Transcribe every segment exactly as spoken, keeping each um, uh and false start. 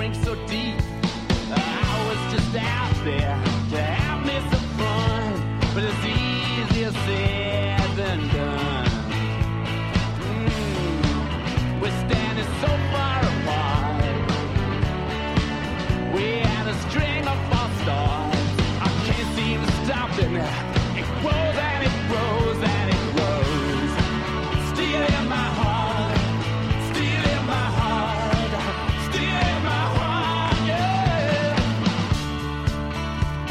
drink so deep. I was just out there to have me some fun, but it's easier said than done. Mm, we're standing so far apart. We had a string of false stars. I can't seem to stop it now. It grows and it grows and it grows. Stealing my heart, stealing my heart, stealing my heart, yeah.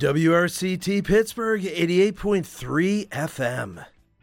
W R C T Pittsburgh, eighty-eight point three F M.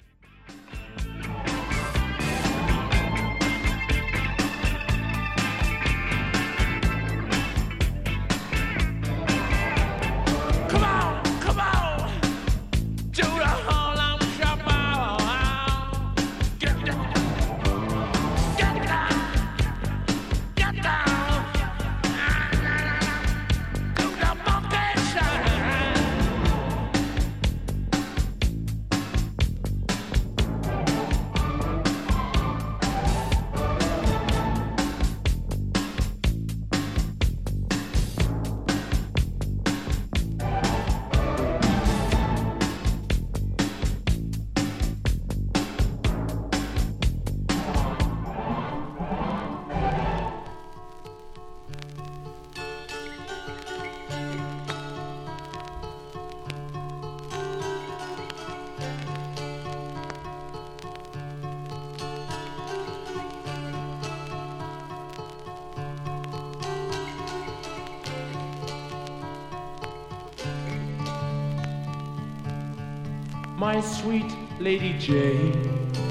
My sweet Lady Jane,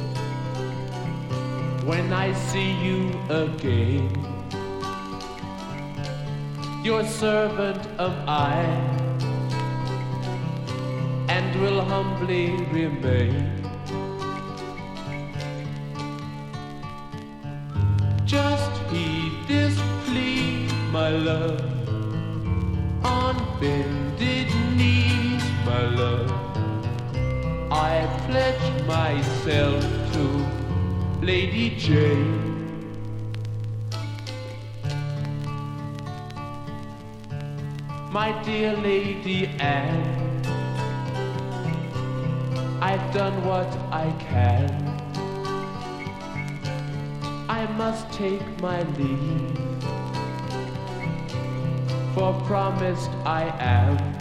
when I see you again, your servant am I, and will humbly remain. Just heed this plea, my love, on bended knees, my love. I pledge myself to Lady Jane. My dear Lady Anne, I've done what I can. I must take my leave, for promised I am.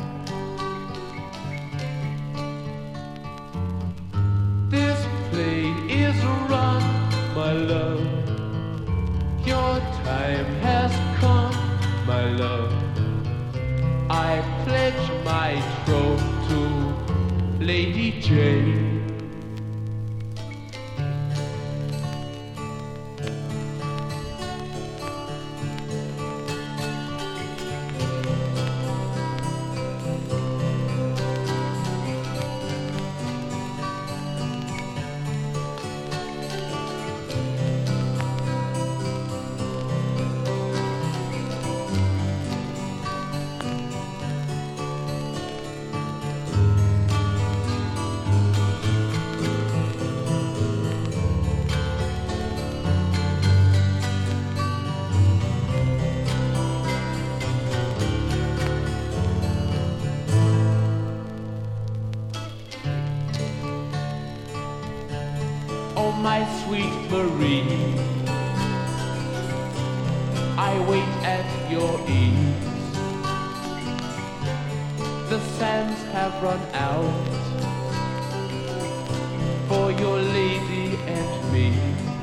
Is run, my love. Your time has come, my love. I pledge my troth to Lady Jane. My sweet Marie, I wait at your ease. The sands have run out for your lady and me.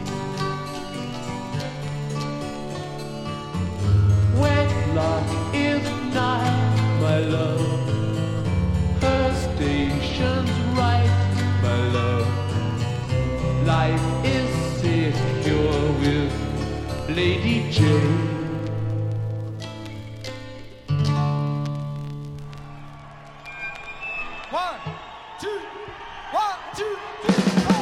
Wedlock is nigh, my love. Her station's right, my love. Life is secure with Lady Jane. One, two, one, two, three, four.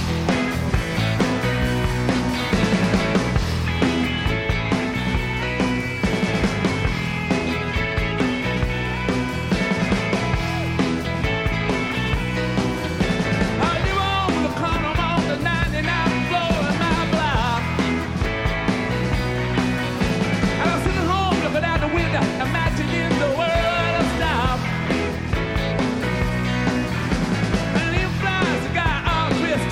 Imagining the world of stop. And he flies the guy all twist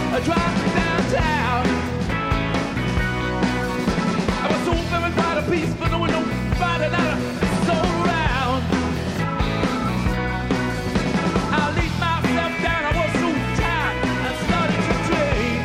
I drive me downtown. I was so very proud of peace, but there was nobody that I saw around. I laid myself down, I was so tired, I started to drain.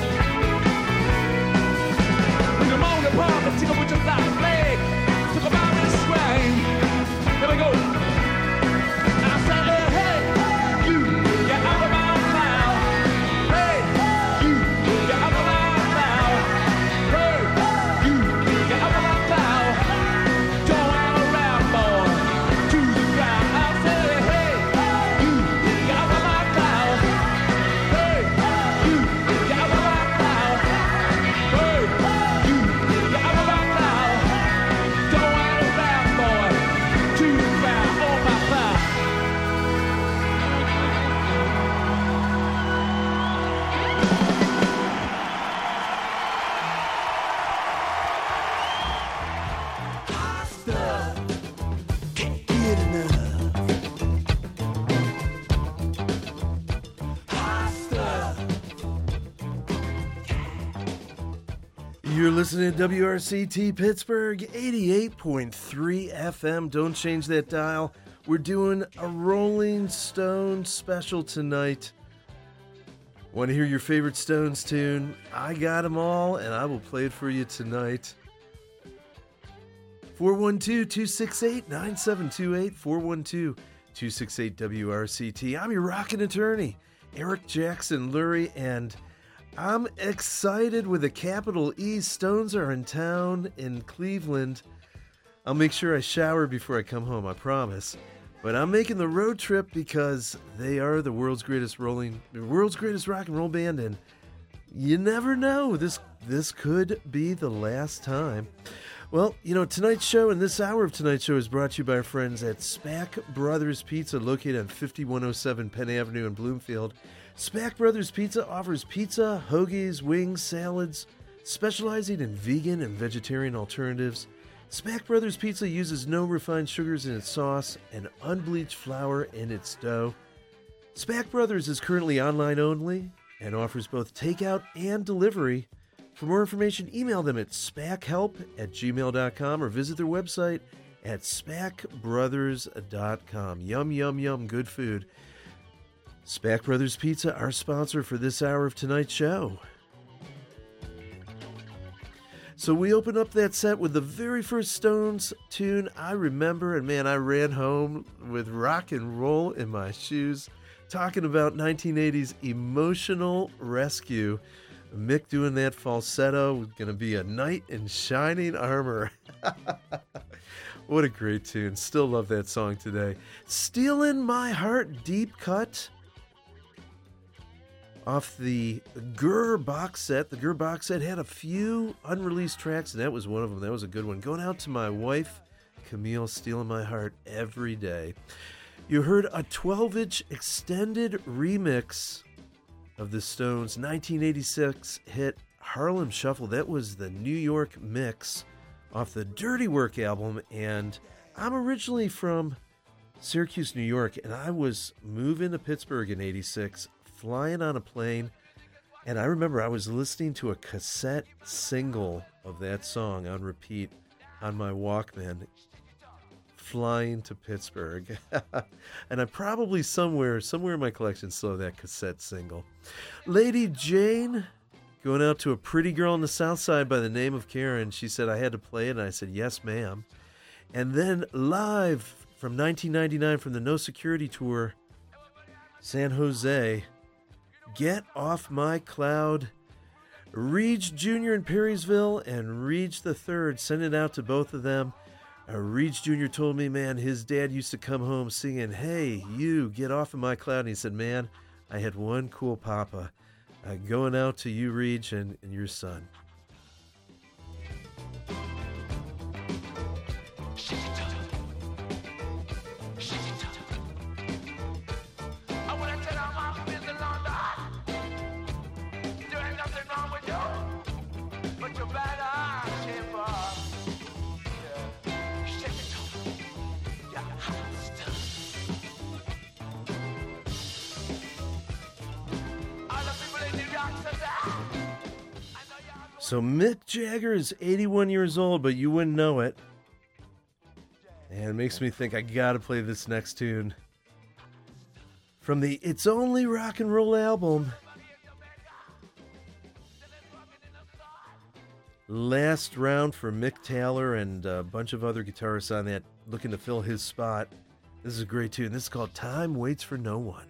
In the morning, Paul, the ticker was just like a flag, took about this train. Here we go. And I said, hey, hey, you, get out of my cloud. Hey, you, get out of my cloud. Hey, you, get out of my cloud. Don't hang around, boy, to the ground. I said, hey, you, get out of my cloud. Hey, you, get out of my cloud. Hey, you, get out of my cloud. Don't hang around, boy, to the ground. On my cloud. Get enough. You're listening to W R C T Pittsburgh, eighty-eight point three F M. Don't change that dial. We're doing a Rolling Stones special tonight. Want to hear your favorite Stones tune? I got them all, and I will play it for you tonight. four one two, two six eight, nine seven two eight, four one two, two six eight, W R C T. I'm your rockin' attorney, Eric Jackson Lurie, and I'm excited with a capital E. Stones are in town in Cleveland. I'll make sure I shower before I come home, I promise. But I'm making the road trip because they are the world's greatest rolling, the world's greatest rock and roll band, and you never know. This this could be the last time. Well, you know, tonight's show and this hour of tonight's show is brought to you by our friends at Spack Brothers Pizza, located on fifty-one oh seven Penn Avenue in Bloomfield. Spack Brothers Pizza offers pizza, hoagies, wings, salads, specializing in vegan and vegetarian alternatives. Spack Brothers Pizza uses no refined sugars in its sauce and unbleached flour in its dough. Spack Brothers is currently online only and offers both takeout and delivery. For more information, email them at spackhelp at gmail dot com or visit their website at spack brothers dot com. Yum, yum, yum, good food. Spack Brothers Pizza, our sponsor for this hour of tonight's show. So we open up that set with the very first Stones tune I remember, and man, I ran home with rock and roll in my shoes, talking about nineteen eighties Emotional Rescue. Mick doing that falsetto was going to be a knight in shining armor. What a great tune. Still love that song today. Stealing My Heart, deep cut off the Gurr box set. The Gurr box set had a few unreleased tracks, and that was one of them. That was a good one. Going out to my wife, Camille, Stealing My Heart every day. You heard a twelve-inch extended remix of the Stones' nineteen eighty-six hit Harlem Shuffle. That was the New York mix off the Dirty Work album, and I'm originally from Syracuse, New York, and I was moving to Pittsburgh in eighty-six, flying on a plane, and I remember I was listening to a cassette single of that song on repeat on my Walkman, flying to Pittsburgh. And I probably somewhere, somewhere in my collection still have that cassette single. Lady Jane, going out to a pretty girl on the South Side by the name of Karen. She said I had to play it, and I said, yes, ma'am. And then live from nineteen ninety-nine from the No Security Tour, San Jose, Get Off My Cloud. Reach Junior in Perrysville and Reach the Third. Send it out to both of them. Uh, Reach Junior told me, man, his dad used to come home singing, hey, you, get off of my cloud. And he said, man, I had one cool papa. Uh, going out to you, Reach, and, and your son. All the people in New York So Mick Jagger is eighty-one years old, but you wouldn't know it. And it makes me think I gotta play this next tune from the It's Only Rock and Roll album. Last round for Mick Taylor and a bunch of other guitarists on that looking to fill his spot. This is a great tune. This is called Time Waits for No One.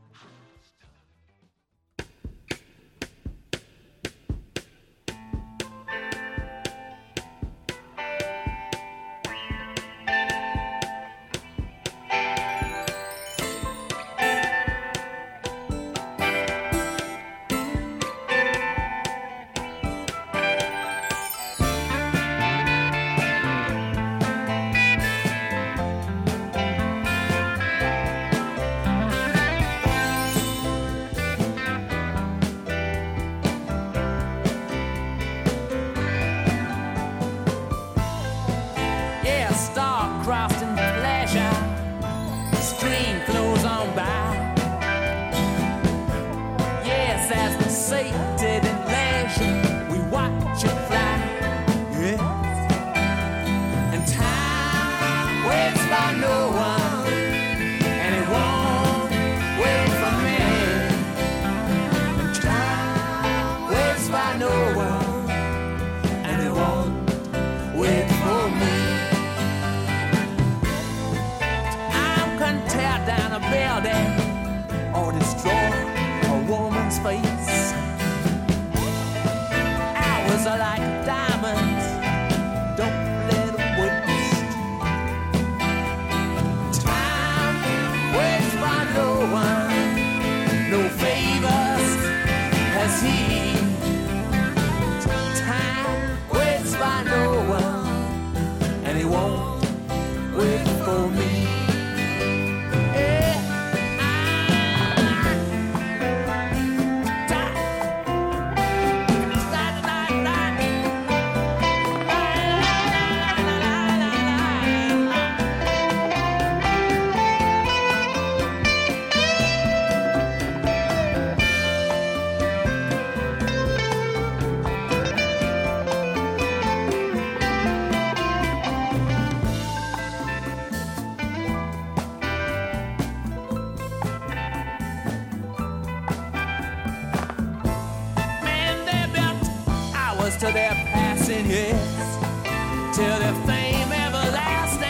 To their passing years, till their fame everlasting.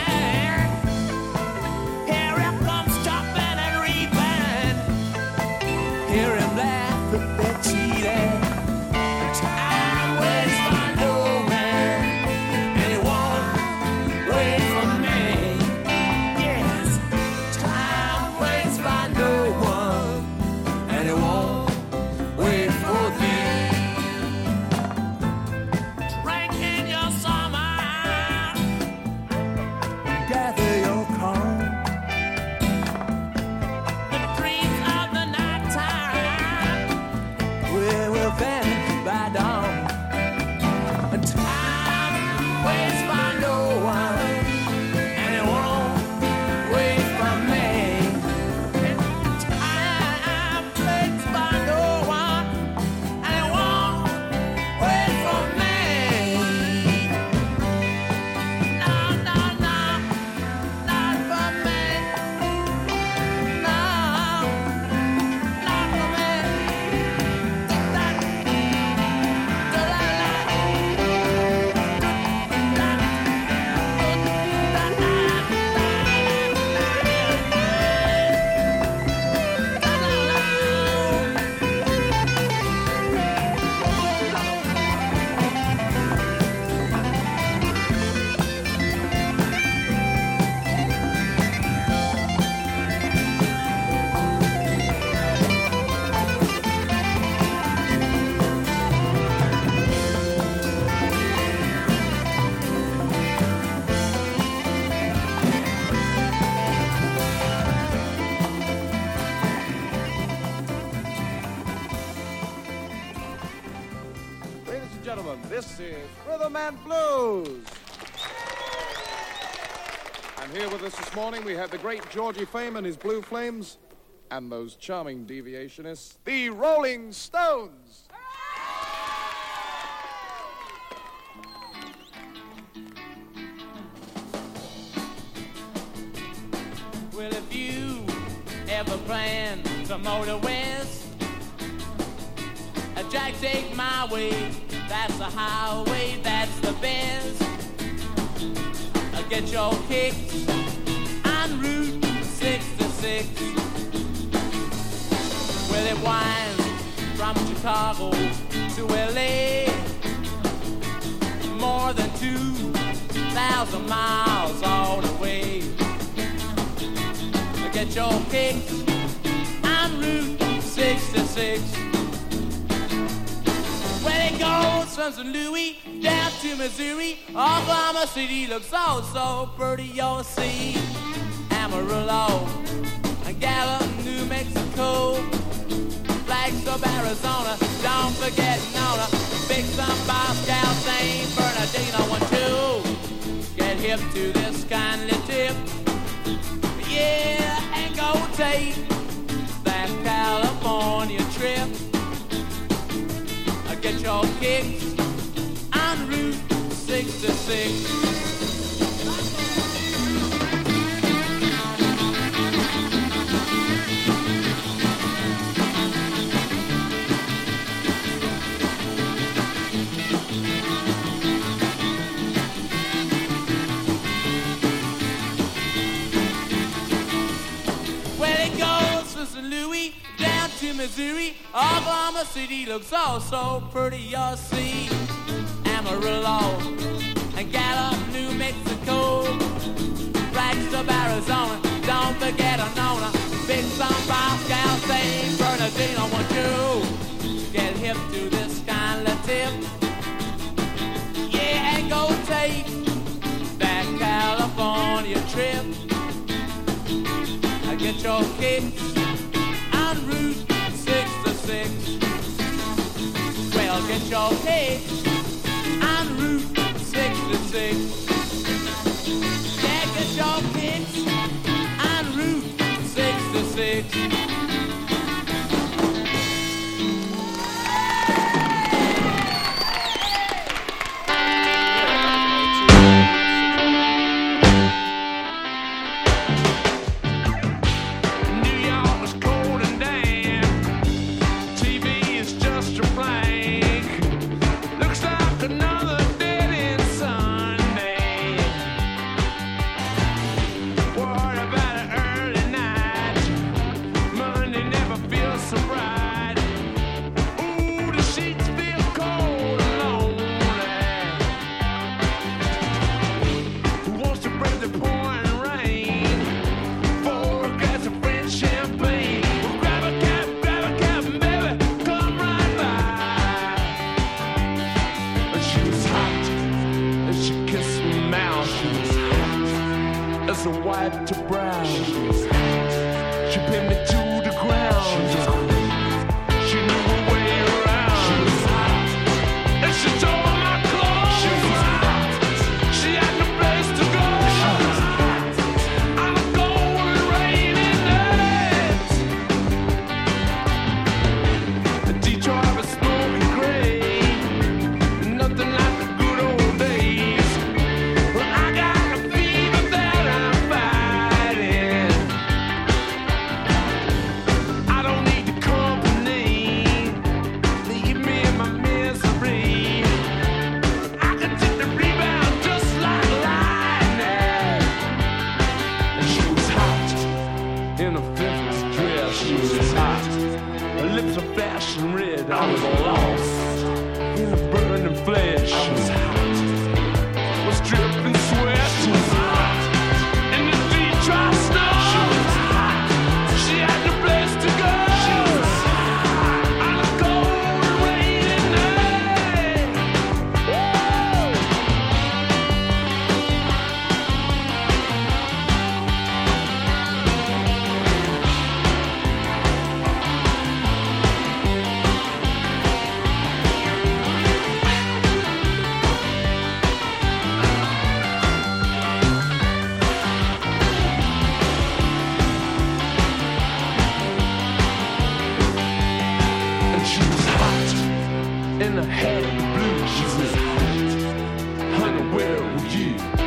Here it comes chopping and reaping. Hear him laugh at their cheating. Time waits for no man, and it won't wait for me. Yes, time waits for no one, and it won't wait for thee. This is Rhythm and Blues. And here with us this morning we have the great Georgie Fame and his Blue Flames, and those charming deviationists, the Rolling Stones. plan to motor west. A Jack, take my way. That's the highway, that's the best. I get your kicks on Route sixty-six. Well, it winds from Chicago to L A, more than two thousand miles all the way. I get your kicks on Route sixty-six. Well, it goes from Saint Louis down to Missouri. Oklahoma City looks so, so pretty. You'll see Amarillo and Gallup, New Mexico, Flagstaff, Arizona. Don't forget Nona, Big Sun, Moscow, Saint Bernardino. One, two, get hip to this kindly tip. Yeah, and go take that California trip. Get your kicks on Route sixty-six. Well, it goes from Saint Louis down to Missouri. Oklahoma City looks so, so pretty. You'll see Amarillo and Gallup, New Mexico, Flagstaff, Arizona. Don't forget Nona, Big Sun, Moscow, Saint Bernardino. Want you get hip to this kind of tip? Yeah, and go take that California trip. I get your kicks on Route sixty-six. Well, get your kicks on Route sixty-six. Yeah, get your kicks on Route sixty-six.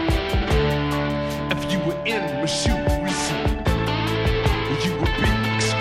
In my shoes, you a big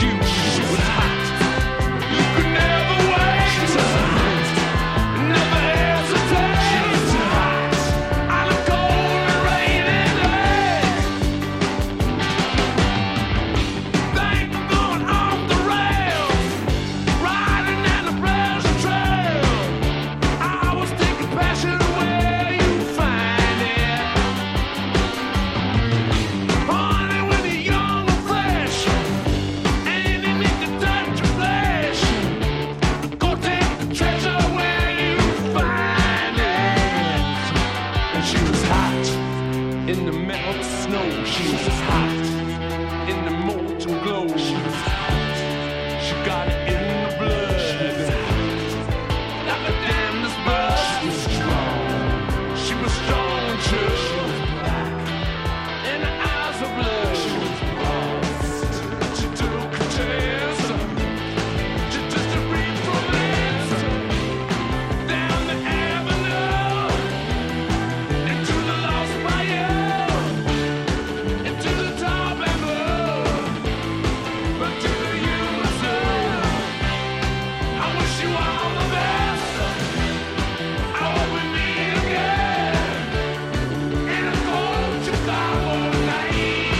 She was hot in the molten glow. She was hot. She got it in the blood. She was hot. Like a damned's blood. She was strong. She was strong too. She was black in the eyes of blood. She was bronze. She took a chance. She just a brief romance. Down the avenue. Into the lost fire. Into the top and low. But to you, sir, I wish you all the best. I hope we meet again in a cold Chicago night.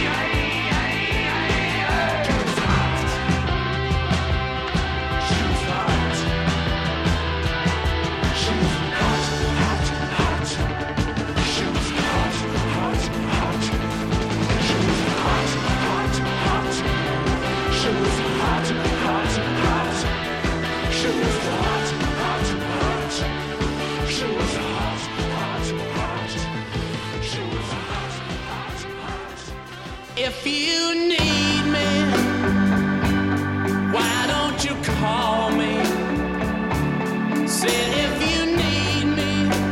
She was hot. She was hot. She was hot, hot, hot. She was hot, hot, hot. She was hot, hot, hot. She was hot, hot, hot. She was hot, hot, hot. She was hot, hot, hot. She was hot, hot, hot. If you need me, why don't you call me? Say if you need me,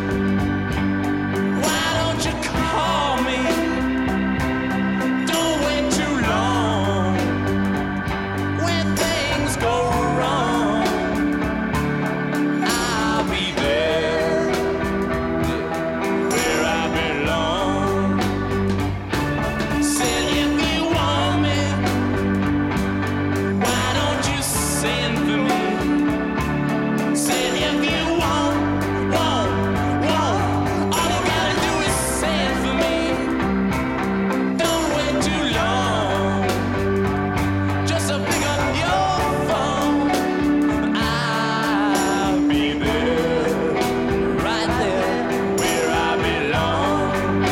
why don't you call me? Don't wait too long when things go wrong. I'll be there where I belong. Said if you want me, why don't you send for me? Said if you want, want, want, all you gotta do is send for me. Don't wait too long, just to pick up your phone. I'll be there, right there, where I belong.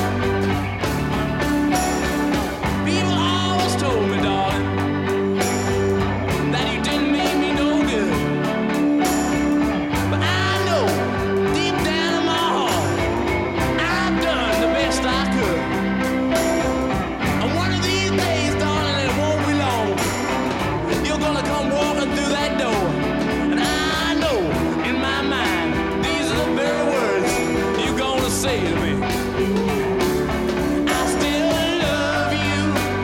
People always told me, darling, that you didn't mean me no good. But I know, deep down in my heart, I've done the best I could. And one of these days, darling, it won't be long, you're gonna come walking through that door. And I know, in my mind, these are the very words you're gonna say to me. I still love you,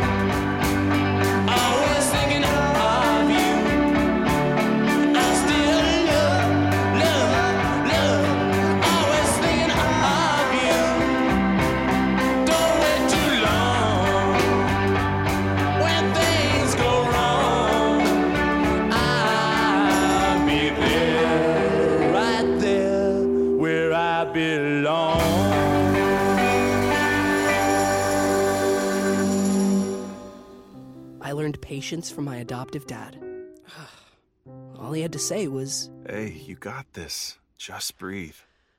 always thinking of you. I still love, love, love, always thinking of you. Don't wait too long when things go wrong. I'll be there, right there where I belong. I learned patience from my adoptive dad. All he had to say was, Hey, you got this. Just breathe.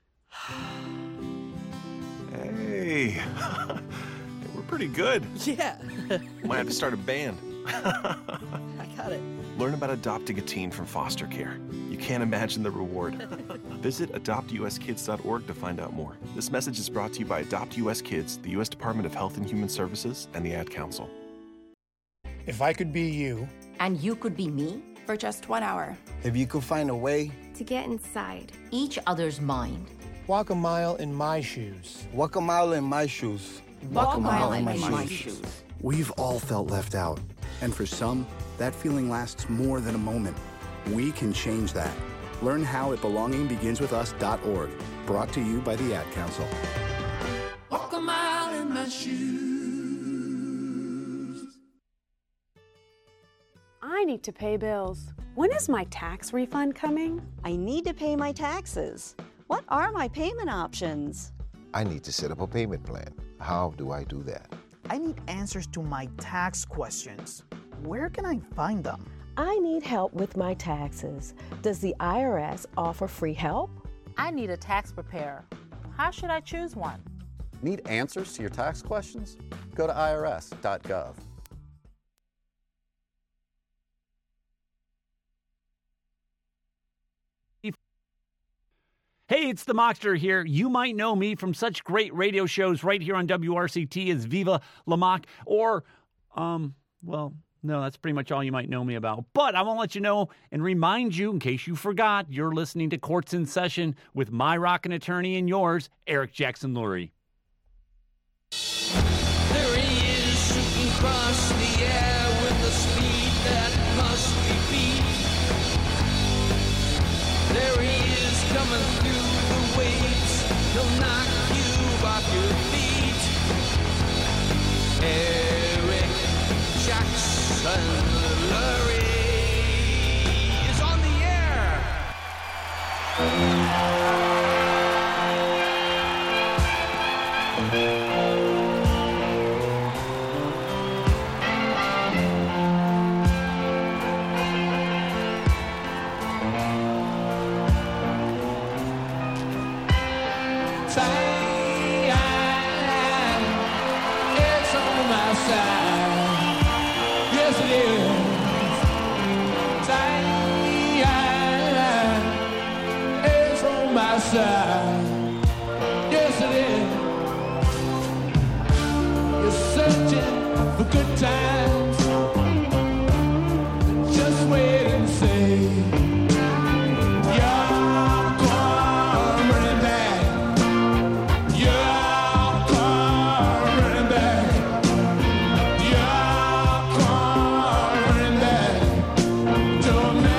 Hey, we're pretty good. yeah, Might have to start a band. I got it. Learn about adopting a teen from foster care. You can't imagine the reward. Visit adopt u s kids dot org to find out more. This message is brought to you by Adopt U S Kids, the U S Department of Health and Human Services, and the Ad Council. If I could be you, And you could be me? For just one hour. If you could find a way to get inside Each other's mind. walk a mile in my shoes. walk a mile in my shoes. Walk a mile in my shoes. We've all felt left out, and for some, that feeling lasts more than a moment. We can change that. Learn how at belonging begins with us dot org. Brought to you by the Ad Council. Walk a mile in my shoes. I need to pay bills. When is my tax refund coming? I need to pay my taxes. What are my payment options? I need to set up a payment plan. How do I do that? I need answers to my tax questions. Where can I find them? I need help with my taxes. Does the I R S offer free help? I need a tax preparer. How should I choose one? Need answers to your tax questions? Go to I R S dot gov. Hey, it's the Mockster here. You might know me from such great radio shows right here on W R C T as Viva La Mock, or, um, well, no, that's pretty much all you might know me about. But I want to let you know and remind you, in case you forgot, you're listening to Courts in Session with my rockin' attorney and yours, Eric Jackson Lurie. There he is, shooting across the air with the speed that must be beat. There he is, coming through the waves. He'll knock you off your feet. Eric Jackson Lurie is on the air. Yes, it is. You're searching for good times. Just wait and see. You're coming back. You're coming back. You're coming back to me.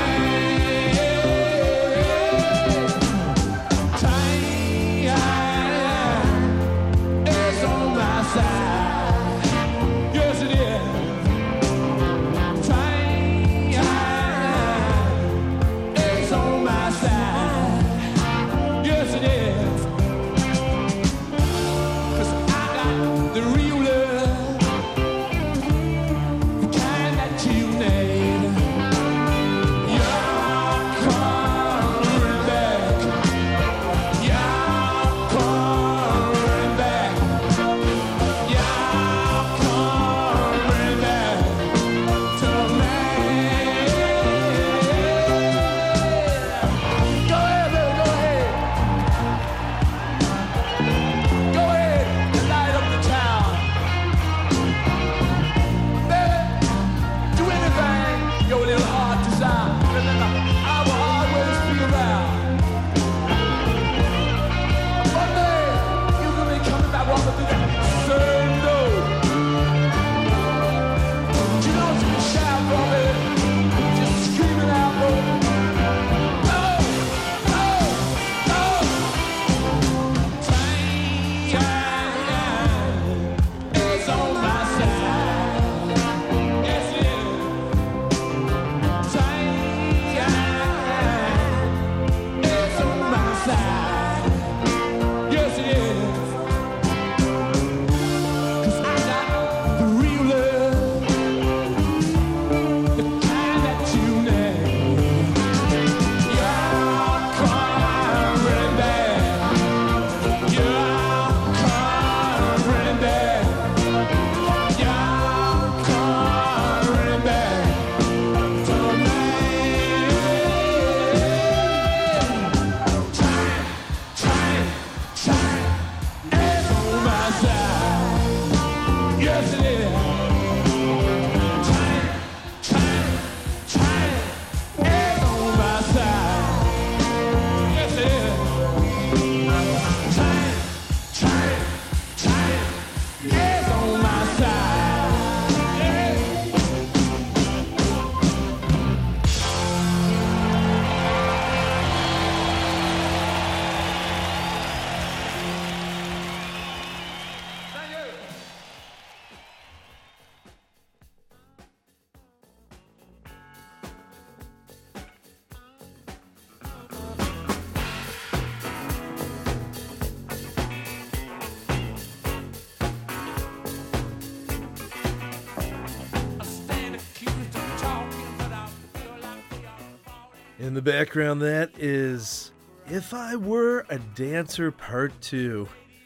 In the background, that is If I Were a Dancer Part two.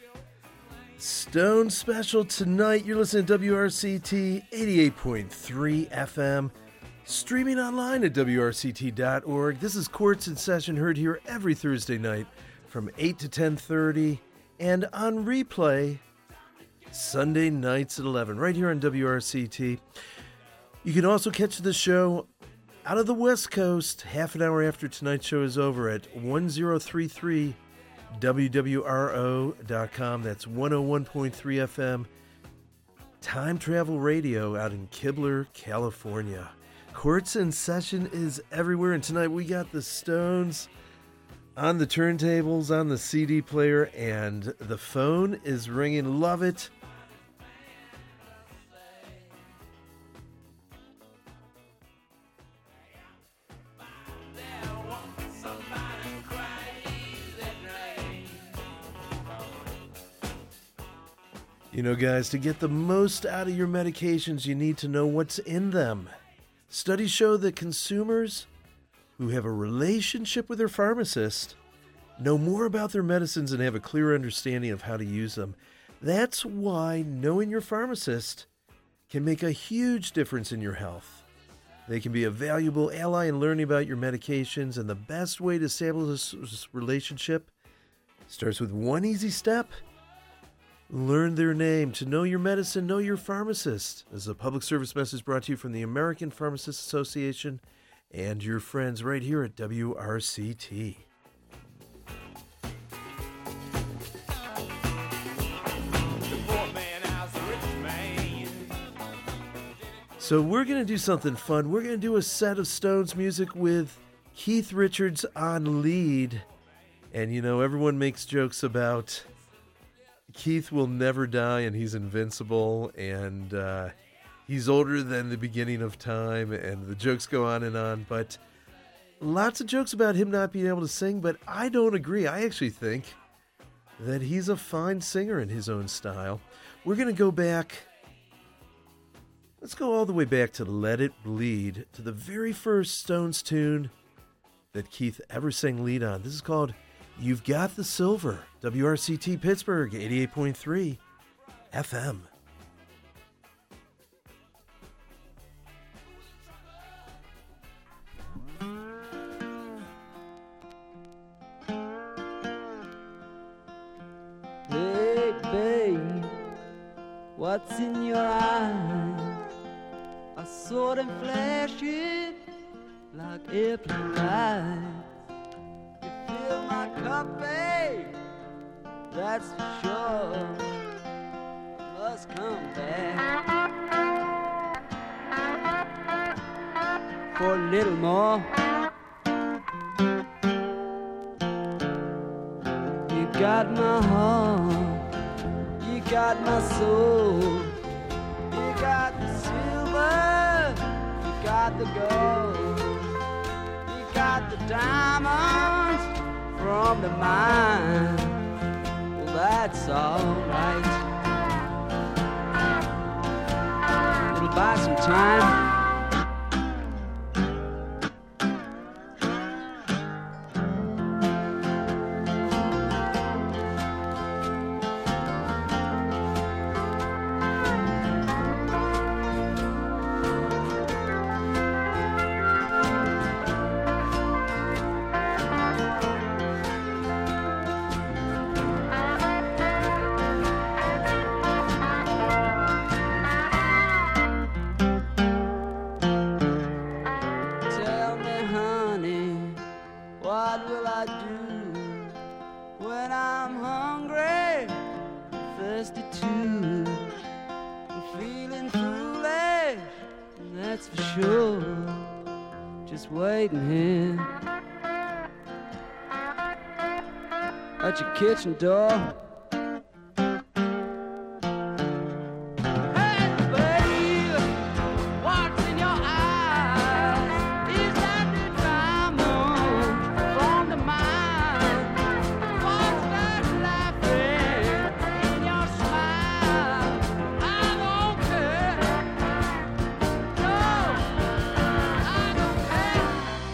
Stone special tonight. You're listening to W R C T eighty-eight point three F M. Streaming online at W R C T dot org. This is Courts in Session, heard here every Thursday night from eight to ten thirty, and on replay Sunday nights at eleven, right here on W R C T. You can also catch the show out of the West Coast half an hour after tonight's show is over at ten thirty-three W W R O dot com. That's one oh one point three F M. Time Travel Radio out in Kibler, California. Courts in Session is everywhere, and tonight we got the Stones on the turntables, on the C D player, and the phone is ringing. Love it. You know, guys, to get the most out of your medications, you need to know what's in them. Studies show that consumers who have a relationship with their pharmacist know more about their medicines and have a clear understanding of how to use them. That's why knowing your pharmacist can make a huge difference in your health. They can be a valuable ally in learning about your medications, and the best way to establish this relationship starts with one easy step. Learn their name. To know your medicine, know your pharmacist. This is a public service message brought to you from the American Pharmacists Association and your friends right here at W R C T. So we're going to do something fun. We're going to do a set of Stones music with Keith Richards on lead. And, you know, everyone makes jokes about Keith will never die and he's invincible, and uh, he's older than the beginning of time, and the jokes go on and on. But lots of jokes about him not being able to sing, but I don't agree. I actually think that he's a fine singer in his own style. We're going to go back. Let's go all the way back to Let It Bleed, to the very first Stones tune that Keith ever sang lead on. This is called You've Got the Silver. W R C T Pittsburgh, eighty-eight point three F M. Hey, babe, what's in your eyes? I saw them flashing like airplane lights. Fill my cup, babe, that's for sure. Must come back for a little more. You got my heart, you got my soul, you got the silver, you got the gold, you got the diamonds from the mine. Well, that's alright. It'll buy some time. At your kitchen door.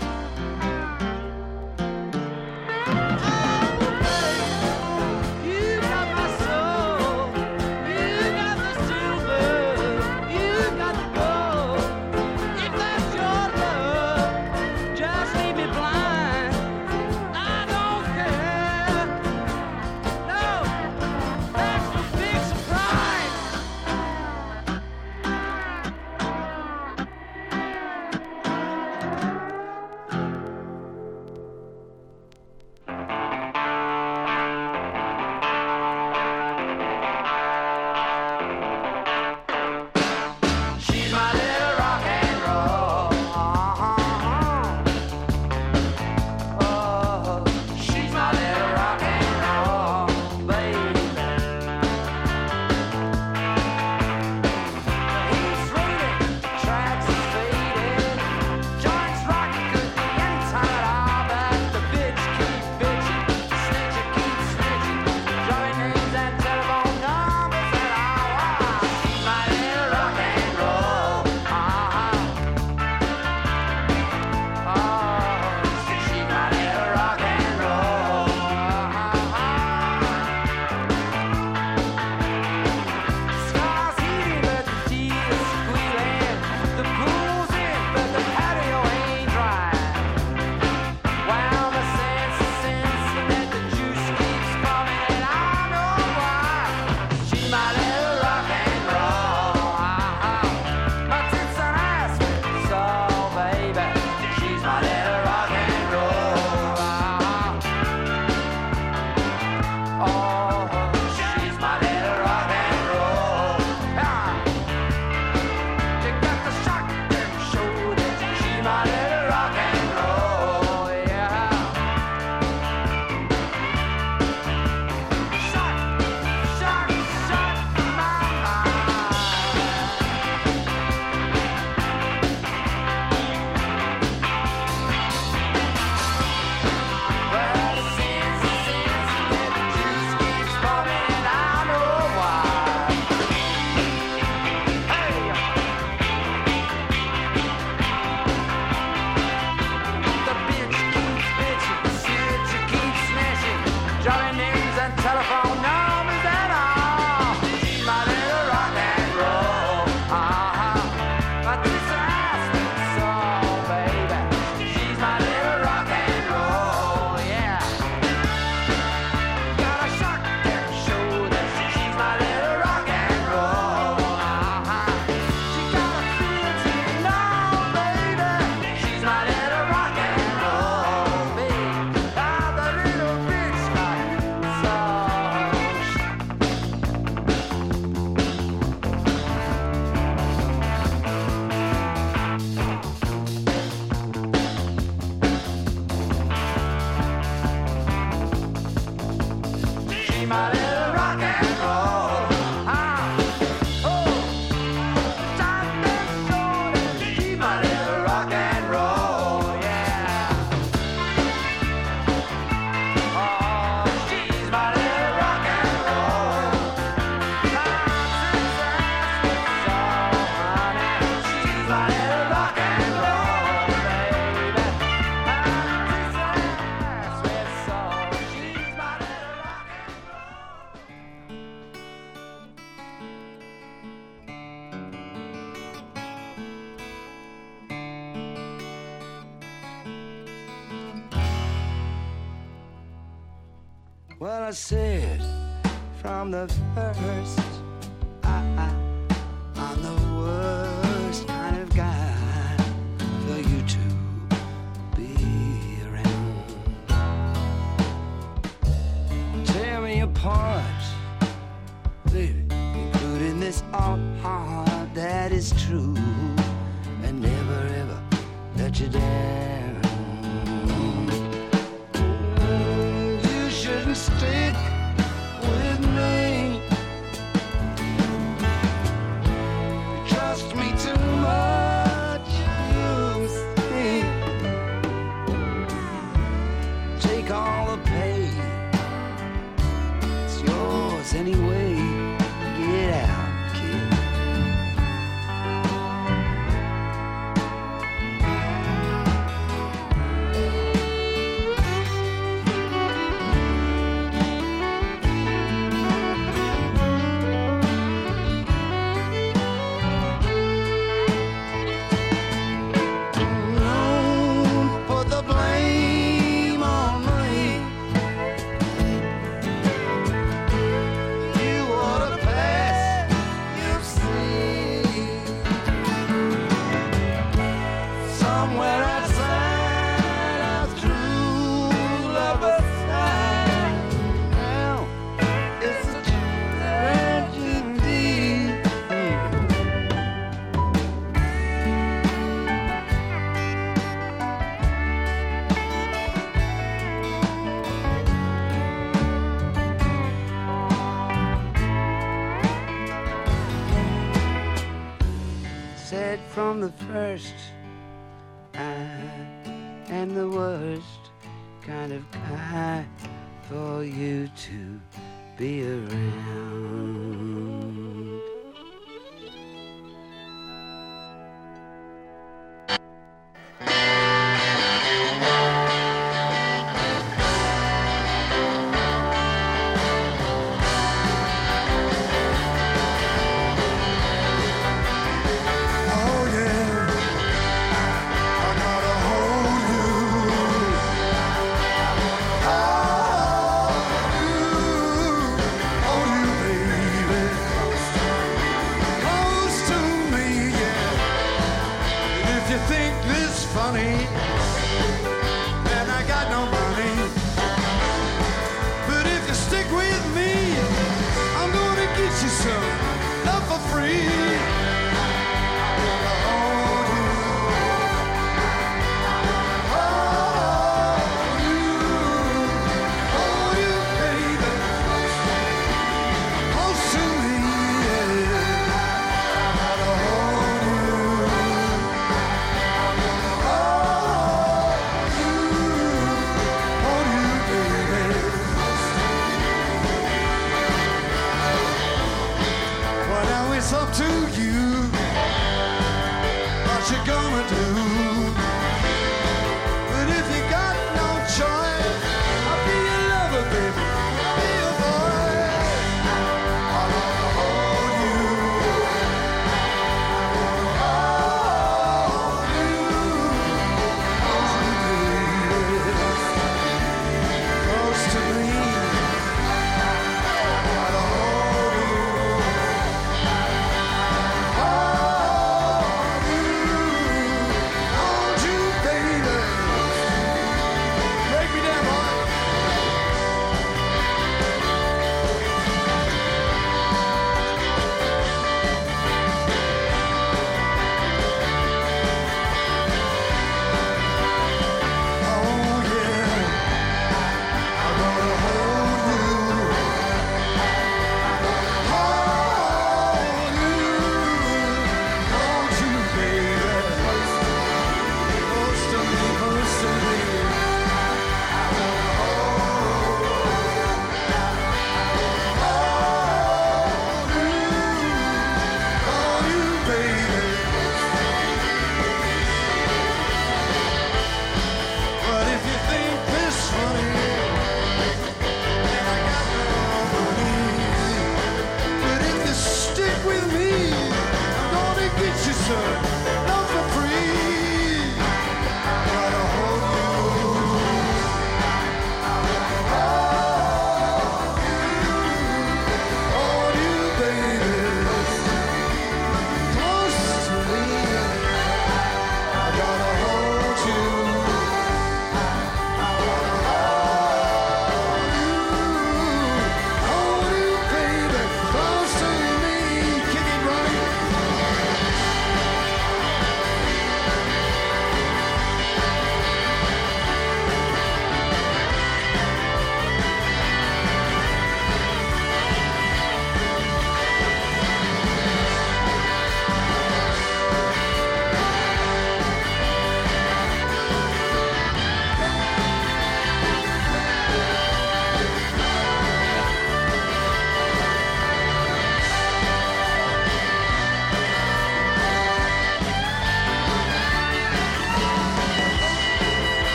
You my little rock and roll. Ah, oh, stop and go. She's my little rock and roll, yeah. Oh, she's my little rock and roll. She's my little rock and roll, baby. Sweet soul, she's my little rock and roll. Well, I said from the first, I, I, I'm the worst kind of guy for you to be around. Tear me apart, baby, including this all heart that is true, and never ever let you down. You shouldn't stick with me. You trust me too much, you think. Take all the pain, it's yours anyway. Get out, kid. Don't put the blame on me. You ought to pass, you see. Somewhere outside our true lover's side. Now it's a tragedy. Said from the first, I am the worst kind of guy for you to be around. Oh yeah, I gotta hold you. Hold you, hold you, baby.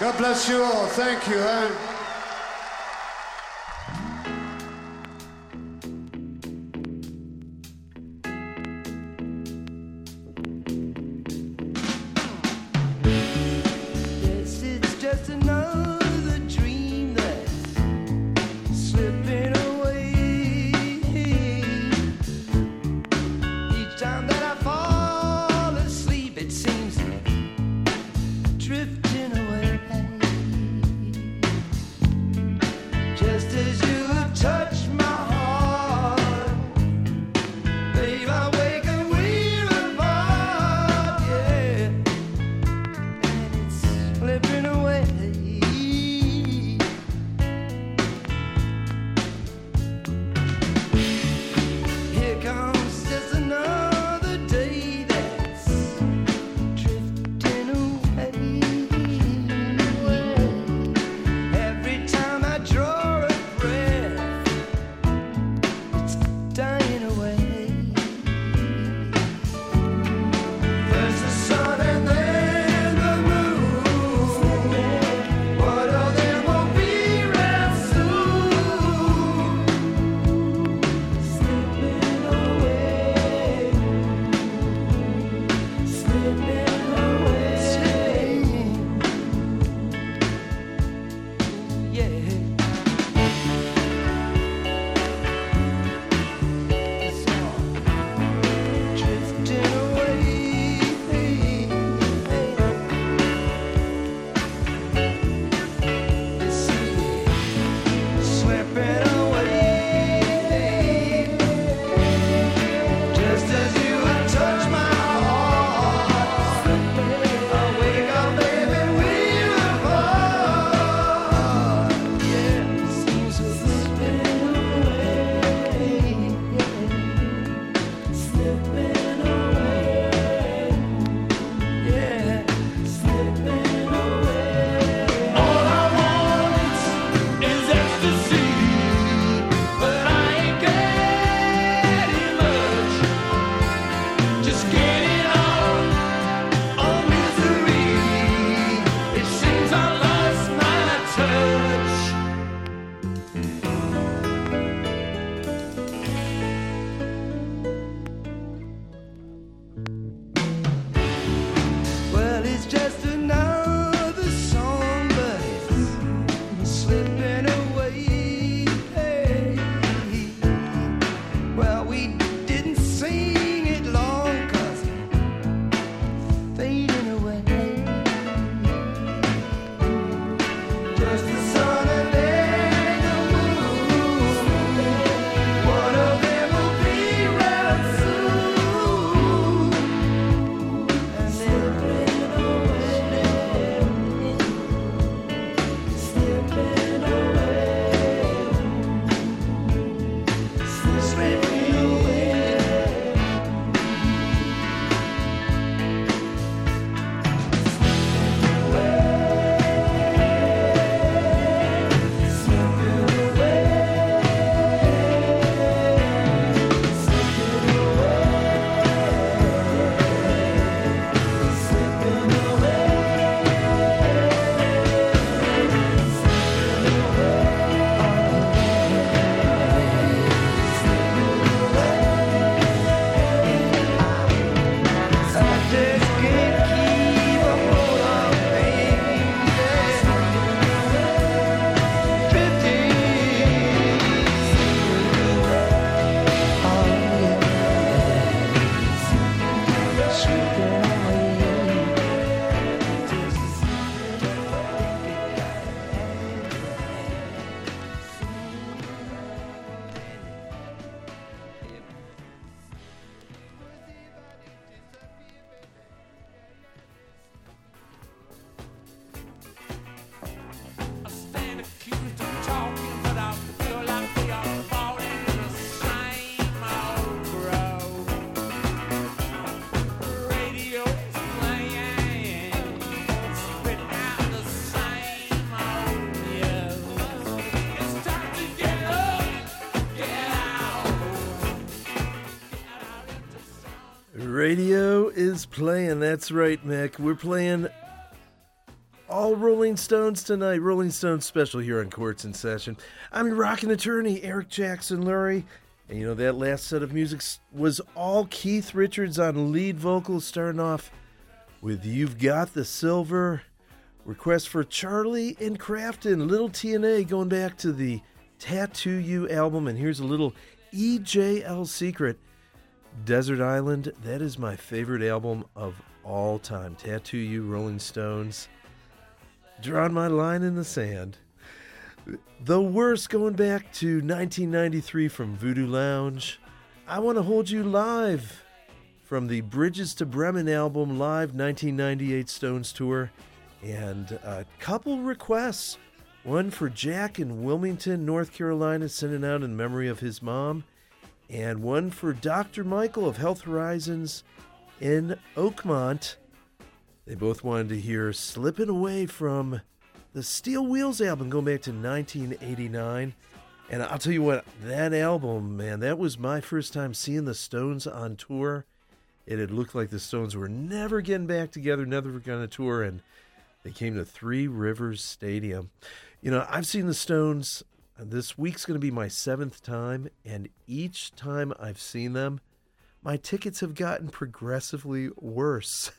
God bless you all. Thank you. Eh? Yes, it's just another dream that's slipping away. Each time that I fall asleep, it seems drifting away. Just as you touch my heart, babe, I wake and we're apart, yeah. Slipping away. Here comes just another day that's drifting away. Every time I draw a breath, it's dying away. There's the sun and then the moon. One of them will be real soon. Slipping away. Slipping away. Yeah. It's all drifting away. Slipping away. Just as you touch my heart, I wake up, baby, we're apart. Yeah, it seems slipping away. Slipping away. Yeah, slipping away. All I want is ecstasy, but I ain't getting much. Just getting on, on misery. It seems I lost my touch. Well, it's just another song, but it's slipping away. Well, we didn't sing it long, 'cause it's fading away. Just the sun and then the moon. One of them will be real soon. And slipping away. Slipping away. Slipping away. Radio is playing. That's right, Mick. We're playing all Rolling Stones tonight. Rolling Stones special here on Courts in Session. I'm your rockin' attorney, Eric Jackson Lurie. And you know, that last set of music was all Keith Richards on lead vocals, starting off with You've Got the Silver. Request for Charlie and Crafton, Little T N A, going back to the Tattoo You album. And here's a little E J L secret. Desert Island, that is my favorite album of all time. Tattoo You, Rolling Stones. Drawn my line in the sand. The Worst, going back to nineteen ninety-three from Voodoo Lounge. I Want to Hold You Live from the Bridges to Bremen album, Live nineteen ninety-eight Stones Tour. And a couple requests. One for Jack in Wilmington, North Carolina, sending out in memory of his mom. And one for Doctor Michael of Health Horizons in Oakmont. They both wanted to hear Slipping Away from the Steel Wheels album, going back to nineteen eighty-nine. And I'll tell you what, that album, man, that was my first time seeing the Stones on tour. It had looked like the Stones were never getting back together, never going to tour, and they came to Three Rivers Stadium. You know, I've seen the Stones, this week's going to be my seventh time, and each time I've seen them, my tickets have gotten progressively worse.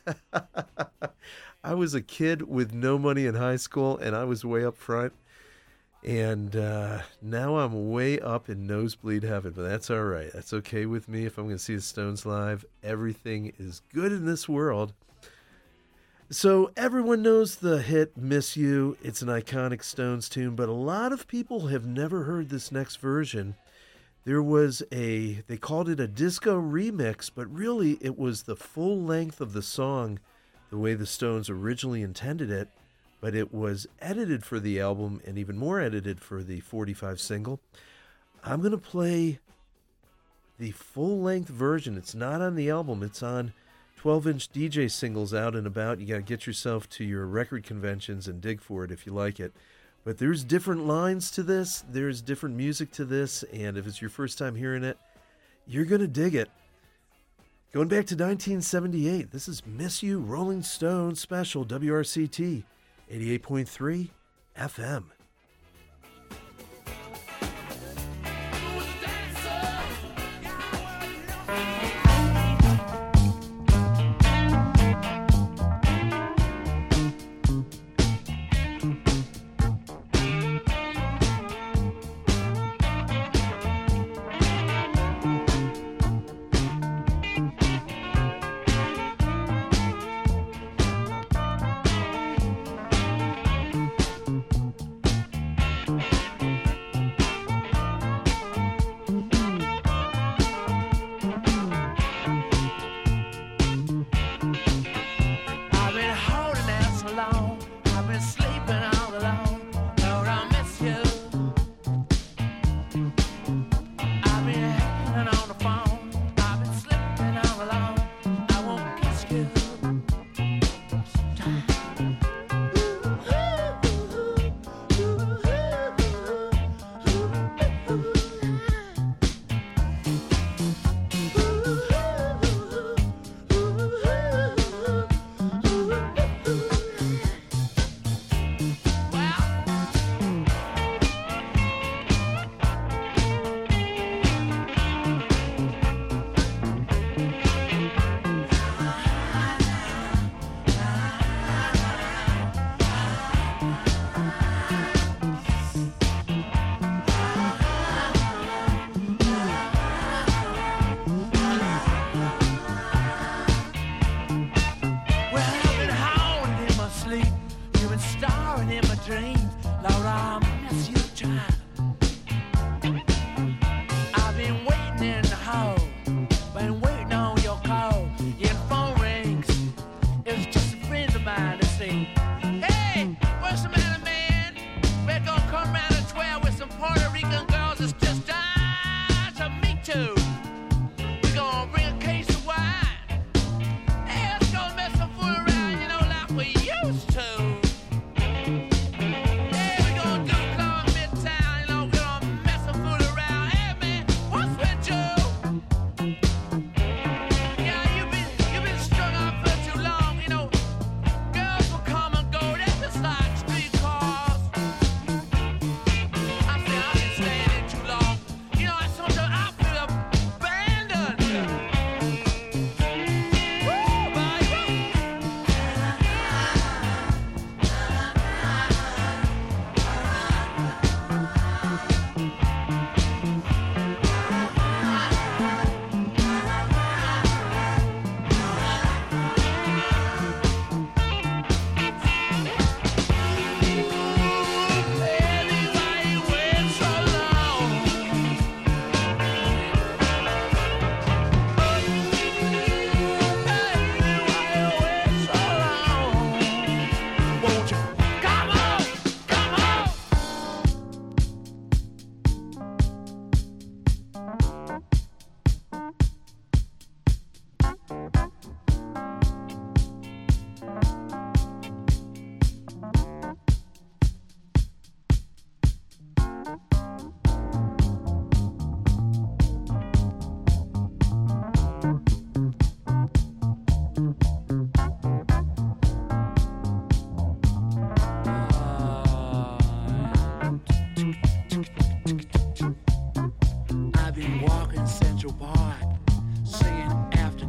I was a kid with no money in high school, and I was way up front. And uh, now I'm way up in nosebleed heaven, but that's all right. That's okay with me if I'm going to see the Stones live. Everything is good in this world. So everyone knows the hit Miss You. It's an iconic Stones tune, but a lot of people have never heard this next version. There was a, they called it a disco remix, but really it was the full length of the song, the way the Stones originally intended it, but it was edited for the album and even more edited for the forty-five single. I'm going to play the full length version. It's not on the album, it's on twelve inch D J singles out and about. You got to get yourself to your record conventions and dig for it if you like it. But there's different lines to this, there's different music to this, and if it's your first time hearing it, you're going to dig it. Going back to nineteen seventy-eight, this is Miss You, Rolling Stones special, W R C T, eighty-eight point three F M.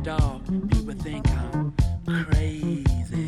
dog. People think I'm